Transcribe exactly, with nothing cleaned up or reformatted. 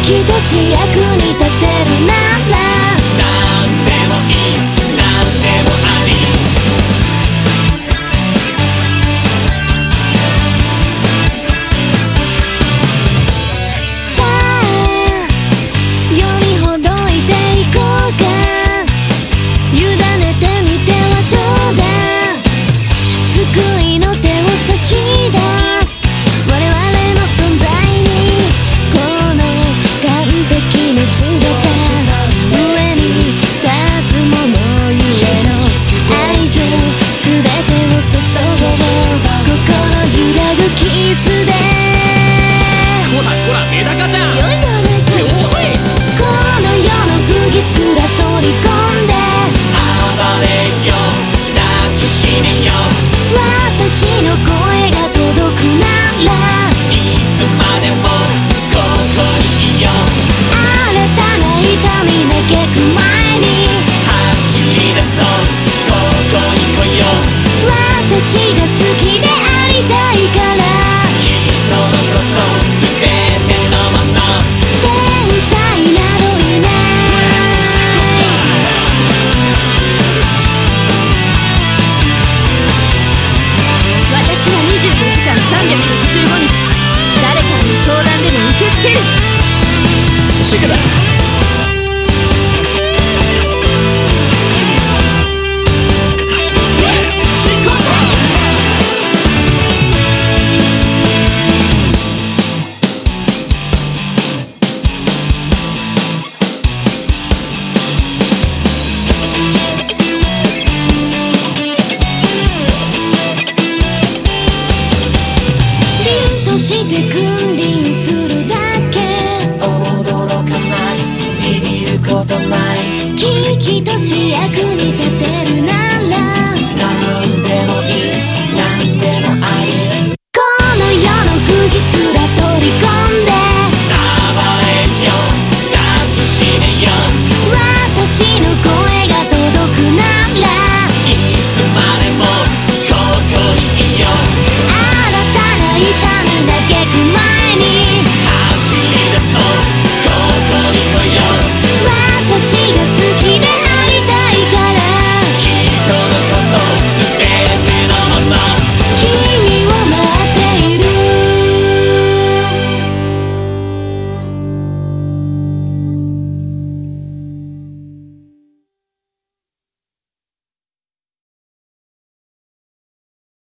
きとし役に立てるならなんでもいい、なんでもあり。 さあ読みほどいていこうか。委ねてみてはどうだ。救いの手を差し出す我々の存在にこの完璧な姿。上に立つ者ゆえの愛情全てを注ごう。心揺らぐキスでこらこらメダカちゃん、 良いわね。 っておい、 この世の不義すら取り込んで暴れよ抱きしめよ。 私の声が届くならいつまでもここにいよう。 新たな痛み嘆く前に走り出そう、ここに来よう。 私が好きでありたいから人のことすべてのもの天才などいない。私はにじゅうごじかんさんびゃくろくじゅうごにち誰からの相談でも受け付ける。 シグだ。 凛として君臨するだけ。 驚かない、ビビることない。 喜々とし役に立てる